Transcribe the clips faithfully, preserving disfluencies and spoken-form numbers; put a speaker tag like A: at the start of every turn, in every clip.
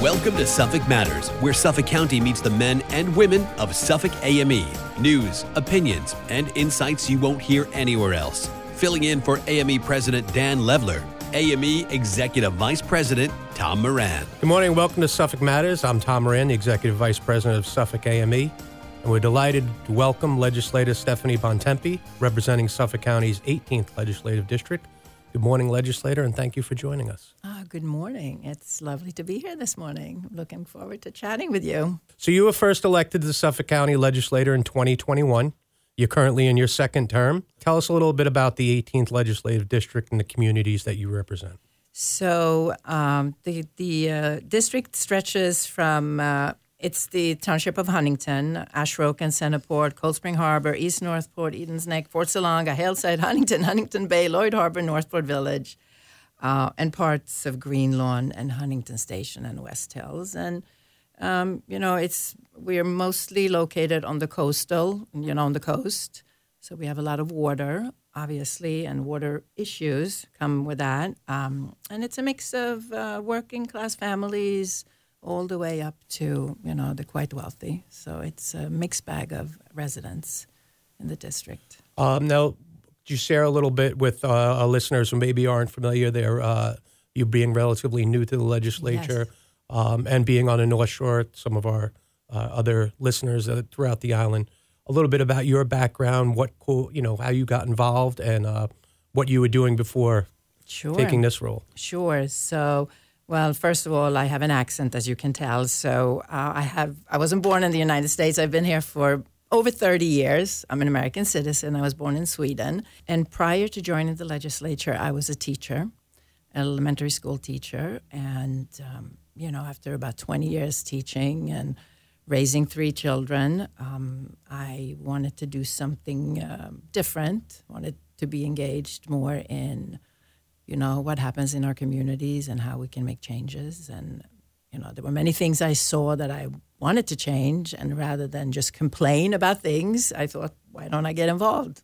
A: Welcome to Suffolk Matters, where Suffolk County meets the men and women of Suffolk A M E. News, opinions, and insights you won't hear anywhere else. Filling in for A M E President Dan Levler, A M E Executive Vice President Tom Moran.
B: Good morning. Welcome to Suffolk Matters. I'm Tom Moran, the Executive Vice President of Suffolk A M E, and we're delighted to welcome Legislator Stephanie Bontempi, representing Suffolk County's eighteenth Legislative District. Good morning, Legislator, and thank you for joining us.
C: Oh, good morning. It's lovely to be here this morning. Looking forward to chatting with you.
B: So you were first elected to the Suffolk County Legislature in twenty twenty-one. You're currently in your second term. Tell us a little bit about the eighteenth Legislative District and the communities that you represent.
C: So um, the the uh, district stretches from, uh, it's the Township of Huntington, Ashroke and Centerport, Cold Spring Harbor, East Northport, Eden's Neck, Fort Salonga, Haleside, Huntington, Huntington Bay, Lloyd Harbor, Northport Village, uh, and parts of Green Lawn and Huntington Station and West Hills. And, um, you know, it's we're mostly located on the coastal, you know, on the coast. So we have a lot of water, obviously, and water issues come with that. Um, and it's a mix of uh, working class families, all the way up to, you know, the quite wealthy. So it's a mixed bag of residents in the district.
B: Um, now, could you share a little bit with uh, our listeners who maybe aren't familiar there, uh, you being relatively new to the legislature,
C: Yes.
B: um, and being on the North Shore, some of our uh, other listeners uh, throughout the island, a little bit about your background, what, cool, you know, how you got involved, and uh, what you were doing before
C: Sure.
B: taking this role.
C: Sure. So, well, first of all, I have an accent, as you can tell. So uh, I have. I wasn't born in the United States. I've been here for over thirty years. I'm an American citizen. I was born in Sweden. And prior to joining the legislature, I was a teacher, an elementary school teacher. And, um, you know, after about twenty years teaching and raising three children, um, I wanted to do something um, different, wanted to be engaged more in, you know, what happens in our communities and how we can make changes. And, you know, there were many things I saw that I wanted to change. And rather than just complain about things, I thought, why don't I get involved?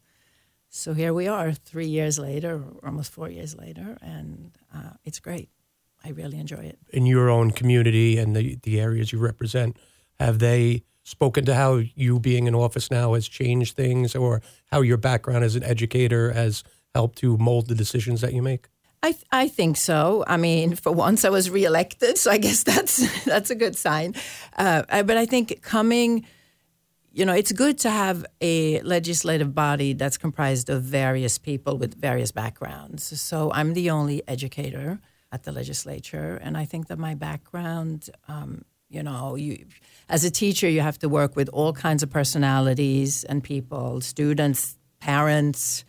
C: So here we are three years later, or almost four years later, and uh, it's great. I really enjoy it.
B: In your own community and the, the areas you represent, have they spoken to how you being in office now has changed things, or how your background as an educator has helped to mold the decisions that you make?
C: I th- I think so. I mean, for once I was reelected, so I guess that's that's a good sign. Uh, I, but I think coming, you know, it's good to have a legislative body that's comprised of various people with various backgrounds. So I'm the only educator at the legislature, and I think that my background, um, you know, you as a teacher, you have to work with all kinds of personalities and people, students, parents.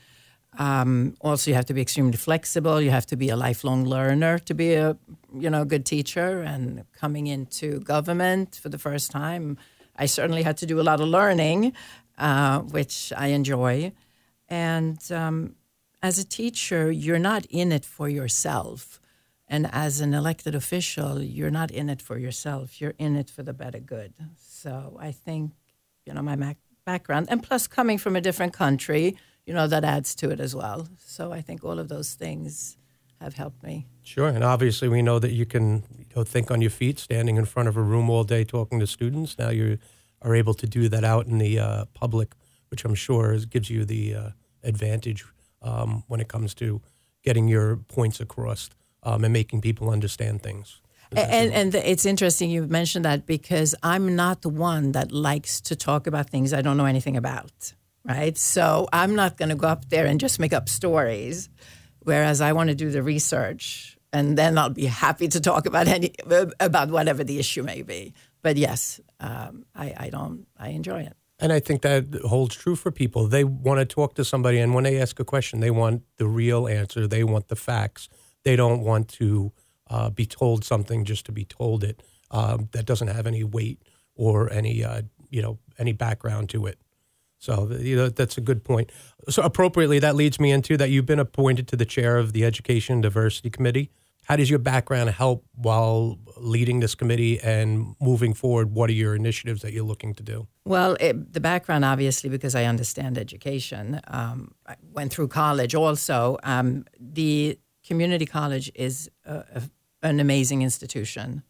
C: Um, also, you have to be extremely flexible. You have to be a lifelong learner to be a, you know, good teacher. And coming into government for the first time, I certainly had to do a lot of learning, uh, which I enjoy. And um, as a teacher, you're not in it for yourself. And as an elected official, you're not in it for yourself. You're in it for the better good. So I think, you know, my mac- background, and plus coming from a different country, you know, that adds to it as well. So I think all of those things have helped me.
B: Sure, and obviously we know that you can, you know, think on your feet, standing in front of a room all day talking to students. Now you are able to do that out in the uh, public, which I'm sure is, gives you the uh, advantage um, when it comes to getting your points across um, and making people understand things.
C: And, and it's interesting you mentioned that, because I'm not the one that likes to talk about things I don't know anything about. Right? So I'm not going to go up there and just make up stories, whereas I want to do the research, and then I'll be happy to talk about any about whatever the issue may be. But yes, um, I, I don't, I enjoy it.
B: And I think that holds true for people. They want to talk to somebody, and when they ask a question, they want the real answer. They want the facts. They don't want to uh, be told something just to be told it um, that doesn't have any weight or any, uh, you know, any background to it. So, you know, that's a good point. So appropriately, that leads me into that you've been appointed to the chair of the Education and Diversity Committee. How does your background help while leading this committee and moving forward? What are your initiatives that you're looking to do?
C: Well, it, the background, obviously, because I understand education. Um, I went through college also. Um, the community college is a, a, an amazing institution.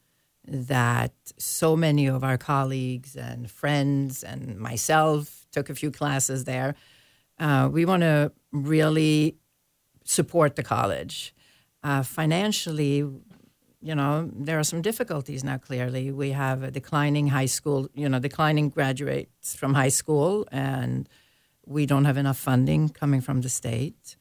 C: that so many of our colleagues and friends and myself took a few classes there. Uh, we want to really support the college. Uh, financially, you know, there are some difficulties now, clearly. We have a declining high school, you know, declining graduates from high school, and we don't have enough funding coming from the state.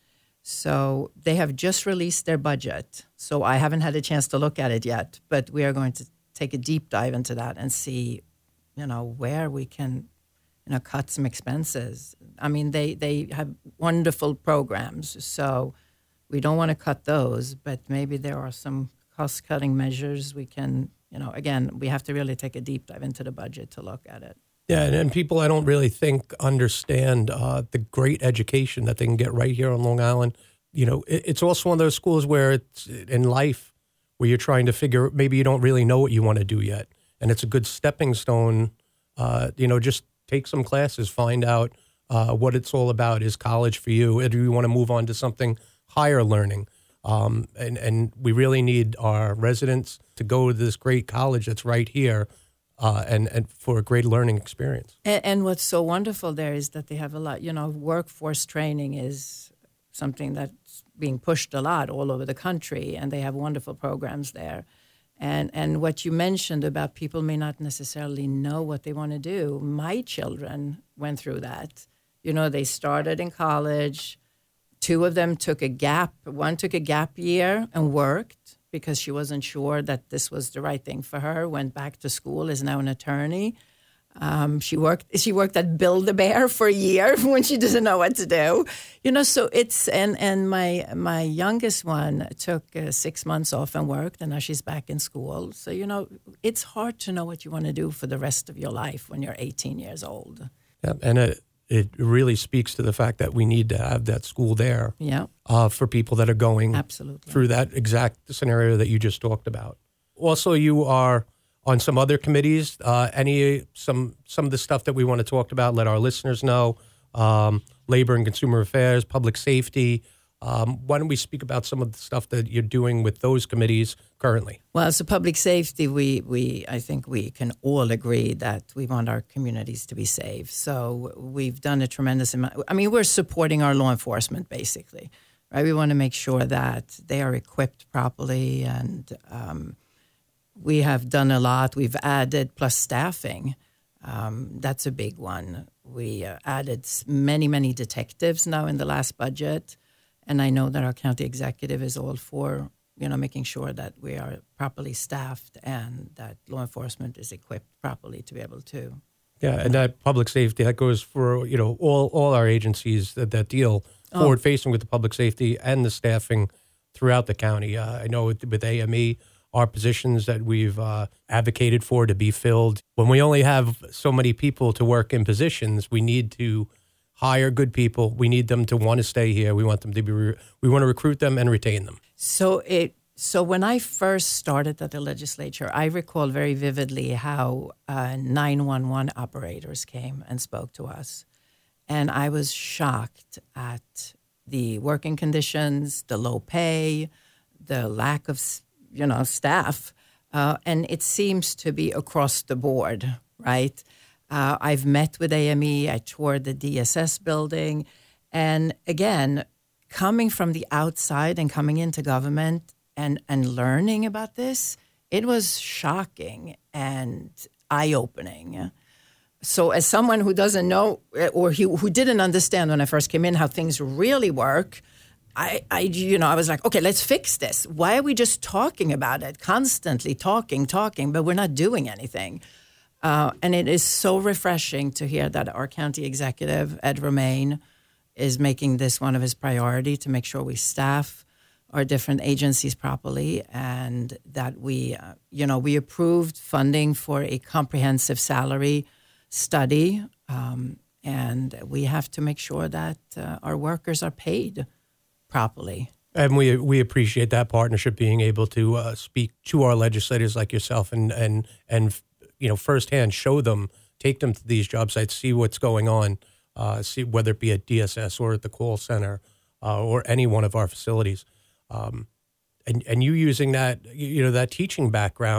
C: So they have just released their budget. So I haven't had a chance to look at it yet, but we are going to take a deep dive into that and see, you know, where we can, you know, cut some expenses. I mean, they, they have wonderful programs, so we don't want to cut those, but maybe there are some cost-cutting measures we can, you know, again, we have to really take a deep dive into the budget to look at it.
B: Yeah, and, and people I don't really think understand uh, the great education that they can get right here on Long Island. You know, it, it's also one of those schools where it's in life where you're trying to figure, maybe you don't really know what you want to do yet. And it's a good stepping stone, uh, you know, just take some classes, find out uh, what it's all about. Is college for you? Or do you want to move on to something higher learning? Um, and, and we really need our residents to go to this great college that's right here. Uh, and, and for a great learning experience.
C: And, and what's so wonderful there is that they have a lot, you know, workforce training is something that's being pushed a lot all over the country, and they have wonderful programs there. And and what you mentioned about people may not necessarily know what they want to do. My children went through that. You know, they started in college. Two of them took a gap. One took a gap year and worked because she wasn't sure that this was the right thing for her, went back to school, is now an attorney. Um, she worked She worked at Build-A-Bear for a year when she didn't know what to do. You know, so it's, and, and my my youngest one took uh, six months off and worked, and now she's back in school. So, you know, it's hard to know what you want to do for the rest of your life when you're eighteen years old.
B: Yeah, and it, it really speaks to the fact that we need to have that school there
C: yeah.
B: uh, for people that are going
C: Absolutely.
B: through that exact scenario that you just talked about. Also, you are on some other committees. Uh, any some some of the stuff that we want to talk about, let our listeners know. Um, Labor and Consumer Affairs, Public Safety. Um, why don't we speak about some of the stuff that you're doing with those committees currently?
C: Well, so public safety, we, we I think we can all agree that we want our communities to be safe. So we've done a tremendous amount. I mean, we're supporting our law enforcement, basically, right? We want to make sure that they are equipped properly, and um, we have done a lot. We've added, plus staffing. Um, that's a big one. We uh, added many, many detectives now in the last budget. And I know that our county executive is all for, you know, making sure that we are properly staffed and that law enforcement is equipped properly to be able to.
B: Yeah, and that public safety, that goes for, you know, all, all our agencies that, that deal
C: Oh.
B: forward-facing with the public safety and the staffing throughout the county. Uh, I know with, with A M E, our positions that we've uh, advocated for to be filled. When we only have so many people to work in positions, we need to hire good people. We need them to want to stay here. We want them to be. Re- we want to recruit them and retain them.
C: So it. So when I first started at the legislature, I recall very vividly how uh, nine one one operators came and spoke to us, and I was shocked at the working conditions, the low pay, the lack of, you know, staff, uh, and it seems to be across the board, right? Uh, I've met with A M E. I toured the D S S building. And again, coming from the outside and coming into government and, and learning about this, it was shocking and eye-opening. So as someone who doesn't know or who, who didn't understand when I first came in how things really work, I, I, you know, I was like, okay, let's fix this. Why are we just talking about it, constantly talking, talking, but we're not doing anything? Uh, and it is so refreshing to hear that our county executive, Ed Romaine, is making this one of his priority to make sure we staff our different agencies properly, and that we, uh, you know, we approved funding for a comprehensive salary study, um, and we have to make sure that uh, our workers are paid properly.
B: And we we appreciate that partnership, being able to uh, speak to our legislators like yourself and and and. you know, firsthand, show them, take them to these job sites, see what's going on, uh, see whether it be at D S S or at the call center uh, or any one of our facilities. Um, and, and you using that, you know, that teaching background,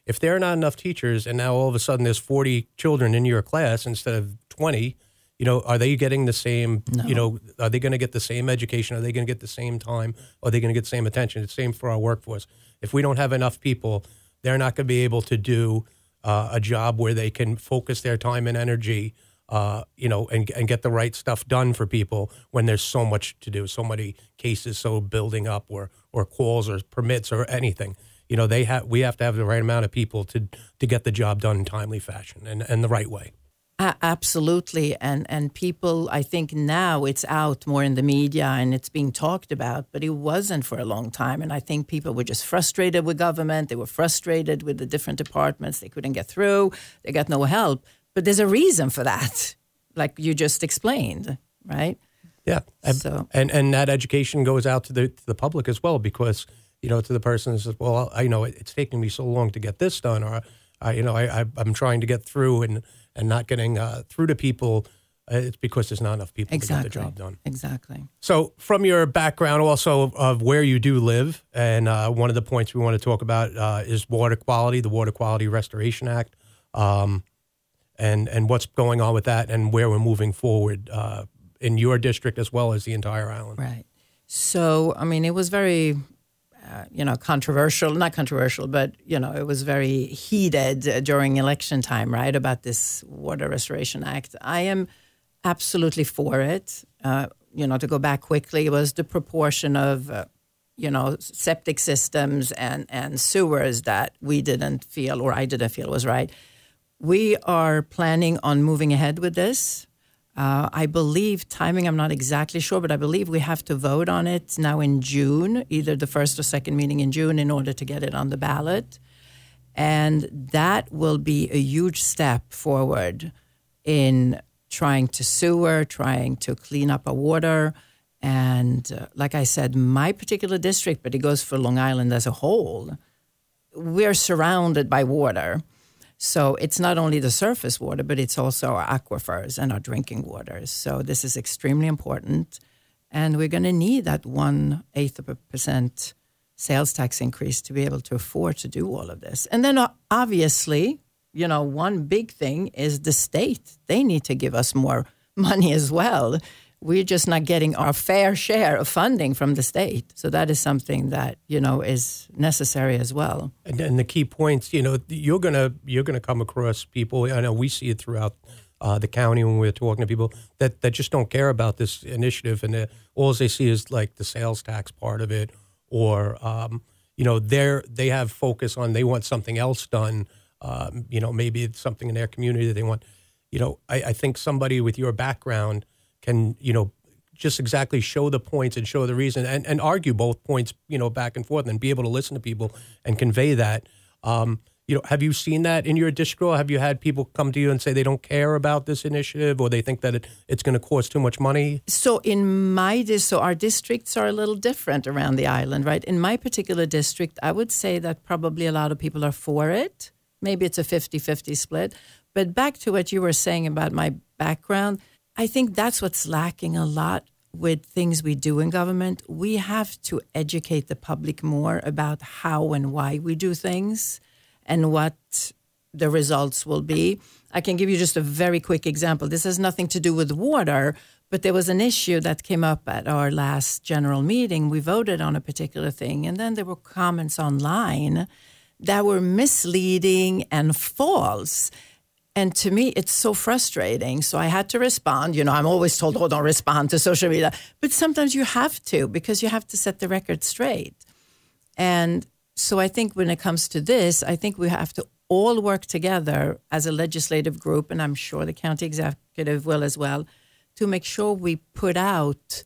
B: If there are not enough teachers and now all of a sudden there's forty children in your class instead of twenty, you know, are they getting the same,
C: No.
B: you know, are they going to get the same education? Are they going to get the same time? Are they going to get the same attention? It's the same for our workforce. If we don't have enough people, they're not going to be able to do uh, a job where they can focus their time and energy, uh, you know, and and get the right stuff done for people when there's so much to do, so many cases so building up or or calls or permits or anything. You know, they have we have to have the right amount of people to to get the job done in timely fashion and, and the right way.
C: Uh, absolutely. And and people, I think now it's out more in the media and it's being talked about, but it wasn't for a long time. And I think people were just frustrated with government. They were frustrated with the different departments. They couldn't get through. They got no help. But there's a reason for that, like you just explained, right?
B: Yeah. And,
C: So-
B: and, and that education goes out to the, to the public as well because, you know, to the person who says, well, I you know it's taking me so long to get this done, or, I, you know, I, I, I'm trying to get through and and not getting uh, through to people, uh, it's because there's not enough people
C: Exactly.
B: to get the job done.
C: Exactly.
B: So from your background also of, of where you do live, and uh, one of the points we want to talk about uh, is water quality, the Water Quality Restoration Act, um, and, and what's going on with that and where we're moving forward uh, in your district as well as the entire island.
C: Right. So, I mean, it was very, uh, you know, controversial, not controversial, but, you know, it was very heated uh, during election time, right, about this Water Restoration Act. I am absolutely for it. Uh, you know, to go back quickly, it was the proportion of, uh, you know, septic systems and, and sewers that we didn't feel, or I didn't feel was right. We are planning on moving ahead with this. Uh, I believe timing, I'm not exactly sure, but I believe we have to vote on it now in June, either the first or second meeting in June in order to get it on the ballot. And that will be a huge step forward in trying to sewer, trying to clean up our water. And uh, like I said, my particular district, but it goes for Long Island as a whole, we're surrounded by water. So it's not only the surface water, but it's also our aquifers and our drinking waters. So this is extremely important. And we're going to need that one-eighth of a percent sales tax increase to be able to afford to do all of this. And then uh, obviously, you know, one big thing is the state. They need to give us more money as well. We're just not getting our fair share of funding from the state. So that is something that, you know, is necessary as well.
B: And, and the key points, you know, you're gonna you're gonna come across people. I know we see it throughout uh, the county when we're talking to people that, that just don't care about this initiative, and all they see is like the sales tax part of it, or um, you know, they're they have focus on they want something else done. Um, you know, maybe it's something in their community that they want. You know, I, I think somebody with your background can, you know, just exactly show the points and show the reason and, and argue both points, you know, back and forth and be able to listen to people and convey that. Um, you know, have you seen that in your district? Or have you had people come to you and say they don't care about this initiative or they think that it, it's going to cost too much money?
C: So in my dis- so our districts are a little different around the island, right? In my particular district, I would say that probably a lot of people are for it. Maybe it's a fifty-fifty split. But back to what you were saying about my background, I think that's what's lacking a lot with things we do in government. We have to educate the public more about how and why we do things and what the results will be. I can give you just a very quick example. This has nothing to do with water, but there was an issue that came up at our last general meeting. We voted on a particular thing, and then there were comments online that were misleading and false. And to me, it's so frustrating. So I had to respond. You know, I'm always told, oh, don't respond to social media. But sometimes you have to, because you have to set the record straight. And so I think when it comes to this, I think we have to all work together as a legislative group, and I'm sure the county executive will as well, to make sure we put out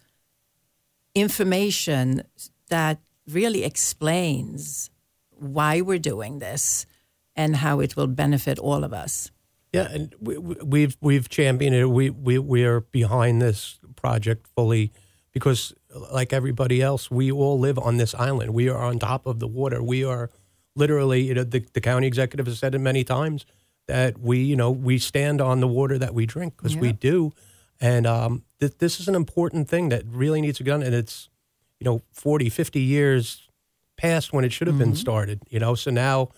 C: information that really explains why we're doing this and how it will benefit all of us.
B: Yeah, and we, we've we've championed it. We we we are behind this project fully because, like everybody else, we all live on this island. We are on top of the water. We are literally, you know, the, the county executive has said it many times that we, you know, we stand on the water that we drink because
C: Yeah.
B: we do, and um, th- this is an important thing that really needs to be done. And it's, you know, forty, fifty years past when it should have
C: Mm-hmm.
B: been started. You know, so now.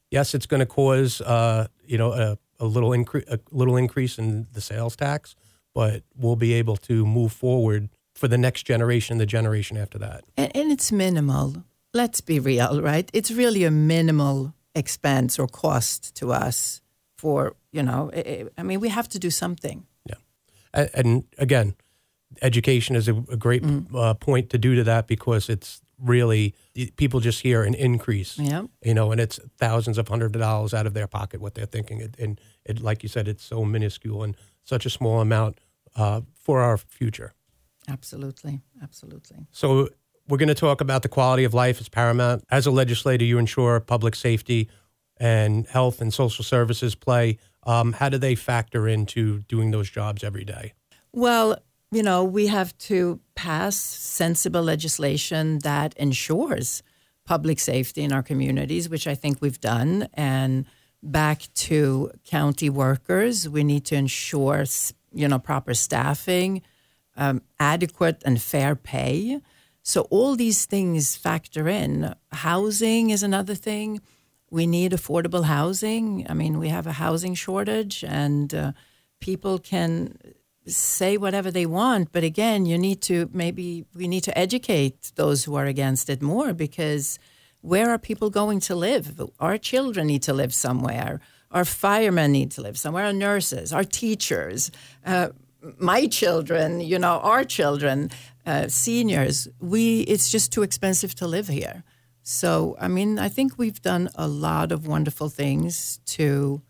B: Yes, it's going to cause uh, you know a, a little increase a little increase in the sales tax, but we'll be able to move forward for the next generation, the generation after that.
C: And, and it's minimal. Let's be real, right? It's really a minimal expense or cost to us for, you know, I mean, we have to do something.
B: Yeah. And, and again, education is a, a great mm. uh, point to do to that, because it's really, people just hear an increase,
C: yeah.
B: you know, and it's thousands of hundreds of dollars out of their pocket, what they're thinking. And, and it, like you said, it's so minuscule and such a small amount uh, for our future.
C: Absolutely. Absolutely.
B: So we're going to talk about the quality of life as paramount. As a legislator, you ensure public safety and health and social services play. Um, how do they factor into doing those jobs every day?
C: Well, you know, we have to pass sensible legislation that ensures public safety in our communities, which I think we've done. And back to county workers, we need to ensure, you know, proper staffing, um, adequate and fair pay. So all these things factor in. Housing is another thing. We need affordable housing. I mean, we have a housing shortage, and uh, people can say whatever they want. But again, you need to maybe we need to educate those who are against it more, because where are people going to live? Our children need to live somewhere. Our firemen need to live somewhere. Our nurses, our teachers, uh, my children, you know, our children, uh, seniors. We it's just too expensive to live here. So, I mean, I think we've done a lot of wonderful things to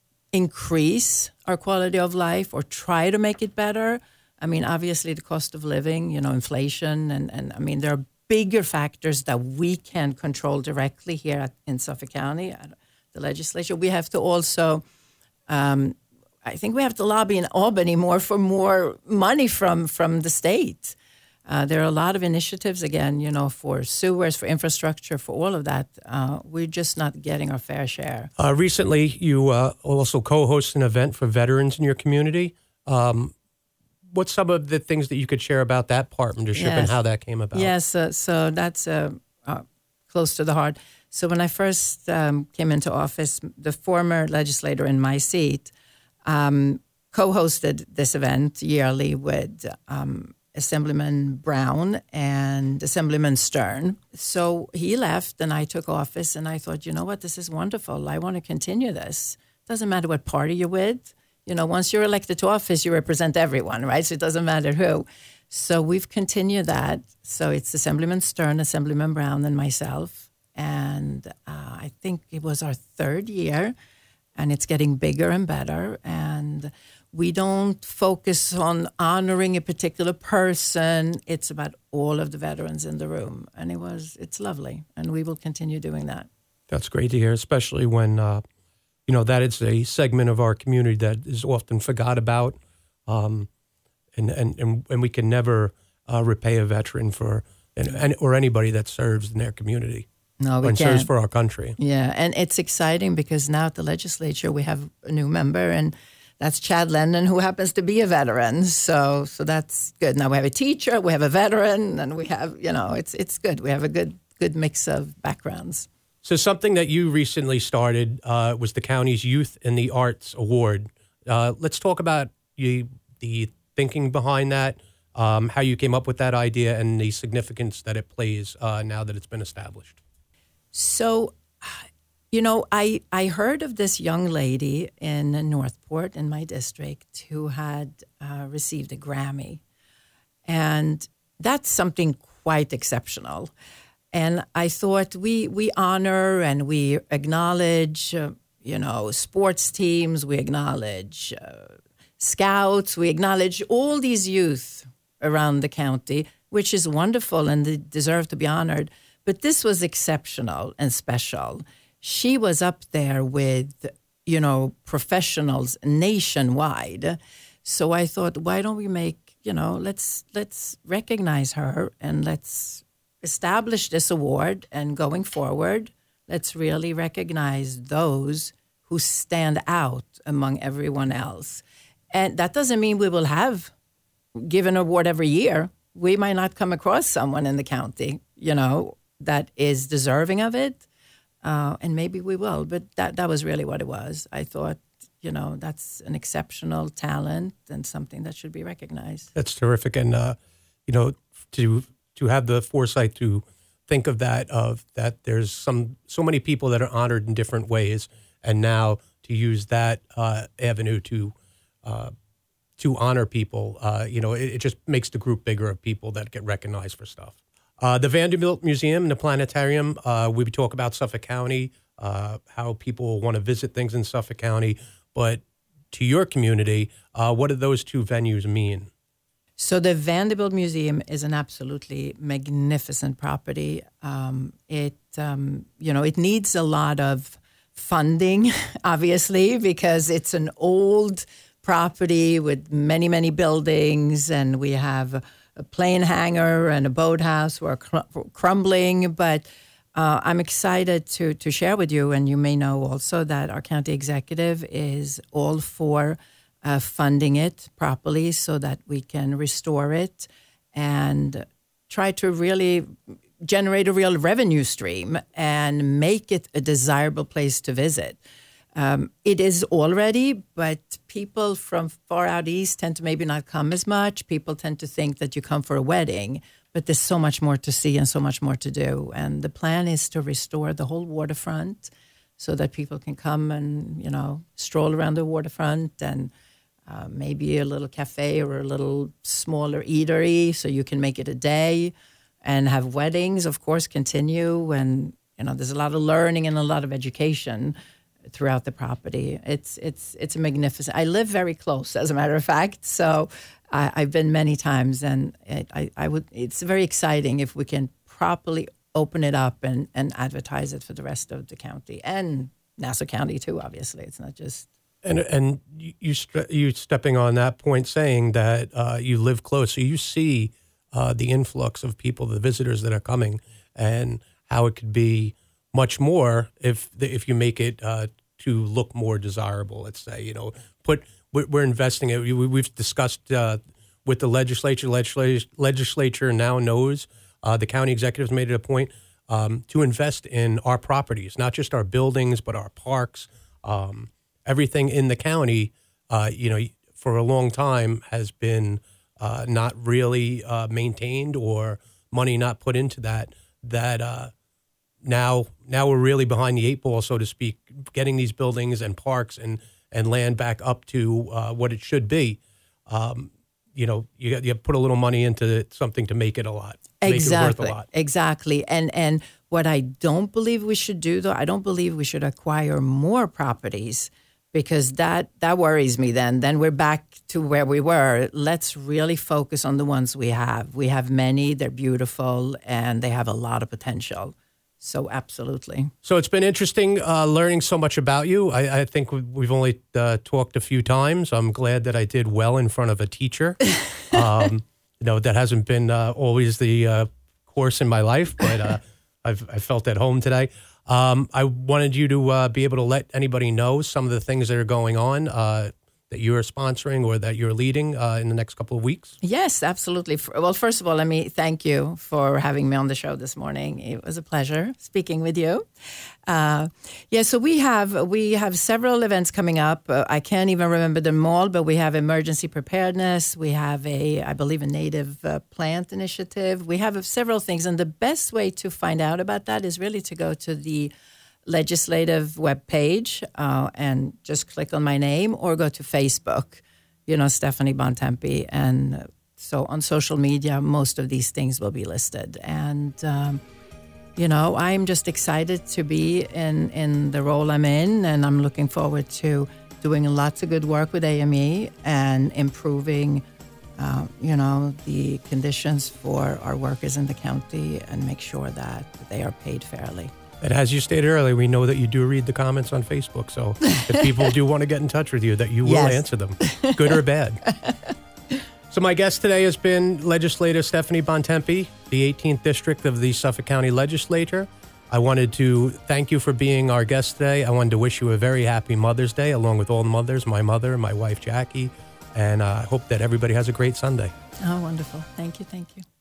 C: increase our quality of life or try to make it better. I mean, obviously the cost of living, you know, inflation, and, and I mean, there are bigger factors that we can control directly here at, in Suffolk County, at the legislature. We have to also, um, I think we have to lobby in Albany more for more money from, from the state. Uh, there are a lot of initiatives, again, you know, for sewers, for infrastructure, for all of that. Uh, we're just not getting our fair share.
B: Uh, recently, you uh, also co-host an event for veterans in your community. Um, what's some of the things that you could share about that partnership yes. and how that came about?
C: Yes, uh, so that's uh, uh, close to the heart. So when I first um, came into office, the former legislator in my seat um, co-hosted this event yearly with um Assemblyman Brown and Assemblyman Stern. So he left and I took office, and I thought, you know what, this is wonderful. I want to continue this. Doesn't matter what party you're with. You know, once you're elected to office, you represent everyone, right? So it doesn't matter who. So we've continued that. So it's Assemblyman Stern, Assemblyman Brown, and myself. And uh, I think it was our third year, and it's getting bigger and better. And we don't focus on honoring a particular person. It's about all of the veterans in the room. And it was, it's lovely. And we will continue doing that.
B: That's great to hear, especially when, uh, you know, that is a segment of our community that is often forgot about. Um, and, and, and, and we can never uh, repay a veteran for, and, and or anybody that serves in their community.
C: No, we
B: and
C: can't.
B: serves for our country.
C: Yeah, and it's exciting because now at the legislature we have a new member, and that's Chad Lennon, who happens to be a veteran. So so that's good. Now we have a teacher, we have a veteran, and we have, you know, it's it's good. We have a good good mix of backgrounds.
B: So something that you recently started uh, was the county's Youth in the Arts Award. Uh, let's talk about you, the thinking behind that, um, how you came up with that idea, and the significance that it plays uh, now that it's been established.
C: So, you know, I, I heard of this young lady in Northport, in my district, who had uh, received a Grammy. And that's something quite exceptional. And I thought we, we honor and we acknowledge, uh, you know, sports teams, we acknowledge uh, scouts, we acknowledge all these youth around the county, which is wonderful and they deserve to be honored. But this was exceptional and special. She was up there with, you know, professionals nationwide. So I thought, why don't we make, you know, let's let's recognize her and let's establish this award. And going forward, let's really recognize those who stand out among everyone else. And that doesn't mean we will have give an award every year. We might not come across someone in the county, you know, that is deserving of it. uh, and maybe we will. But that that was really what it was. I thought, you know, that's an exceptional talent and something that should be recognized.
B: That's terrific, and uh, you know, to to have the foresight to think of that, of that there's some so many people that are honored in different ways, and now to use that uh, avenue to uh, to honor people, uh, you know, it, it just makes the group bigger of people that get recognized for stuff. Uh, the Vanderbilt Museum and the Planetarium, uh, we talk about Suffolk County, uh, how people want to visit things in Suffolk County, but to your community, uh, what do those two venues mean?
C: So the Vanderbilt Museum is an absolutely magnificent property. Um, it, um, you know, it needs a lot of funding, obviously, because it's an old property with many, many buildings, and we have a plane hangar and a boathouse were cr- crumbling. But uh, I'm excited to to share with you, and you may know also that our county executive is all for uh, funding it properly so that we can restore it and try to really generate a real revenue stream and make it a desirable place to visit. Um, it is already, but people from far out east tend to maybe not come as much. People tend to think that you come for a wedding, but there's so much more to see and so much more to do. And the plan is to restore the whole waterfront so that people can come and, you know, stroll around the waterfront, and uh, maybe a little cafe or a little smaller eatery so you can make it a day and have weddings, of course, continue. And, you know, there's a lot of learning and a lot of education throughout the property. It's it's it's a magnificent. I live very close, as a matter of fact, so I, I've been many times, and it, I I would. It's very exciting if we can properly open it up and, and advertise it for the rest of the county and Nassau County too. Obviously, it's not just.
B: And and you you stepping on that point, saying that uh, you live close, so you see uh, the influx of people, the visitors that are coming, and how it could be much more if if you make it uh, to look more desirable. Let's say, you know, put we're investing it. We've discussed uh, with the legislature. Legislature, legislature now knows uh, the county executives made it a point um, to invest in our properties, not just our buildings, but our parks. Um, everything in the county, uh, you know, for a long time has been uh, not really uh, maintained, or money not put into that. That uh, now, now we're really behind the eight ball, so to speak, getting these buildings and parks and, and land back up to uh, what it should be. Um, you know, you got, you put a little money into something to make it a lot.
C: Exactly.
B: Make it worth a lot.
C: Exactly. And and what I don't believe we should do, though, I don't believe we should acquire more properties, because that that worries me. Then then we're back to where we were. Let's really focus on the ones we have. We have many. They're beautiful and they have a lot of potential. So absolutely. So
B: it's been interesting uh, learning so much about you. I, I think we've only uh, talked a few times. I'm glad that I did well in front of a teacher. Um, you know, that hasn't been uh, always the uh, course in my life, but uh, I've I felt at home today. Um, I wanted you to uh, be able to let anybody know some of the things that are going on uh, that you're sponsoring or that you're leading uh, in the next couple of weeks.
C: Yes, absolutely. Well, first of all, let me thank you for having me on the show this morning. It was a pleasure speaking with you. Uh, yeah, so we have we have several events coming up. Uh, I can't even remember them all, but we have emergency preparedness. We have a, I believe, a native uh, plant initiative. We have several things, and the best way to find out about that is really to go to the legislative webpage uh, and just click on my name, or go to Facebook, you know, Stephanie Bontempi. And so on social media, most of these things will be listed. And, um, you know, I'm just excited to be in, in the role I'm in, and I'm looking forward to doing lots of good work with A M E and improving, uh, you know, the conditions for our workers in the county and make sure that they are paid fairly.
B: And as you stated earlier, we know that you do read the comments on Facebook. So if people do want to get in touch with you, that you will
C: yes.
B: answer them, good or bad. So my guest today has been Legislator Stephanie Bontempi, the eighteenth District of the Suffolk County Legislature. I wanted to thank you for being our guest today. I wanted to wish you a very happy Mother's Day, along with all the mothers, my mother, my wife, Jackie. And I uh, hope that everybody has a great Sunday.
C: Oh, wonderful. Thank you. Thank you.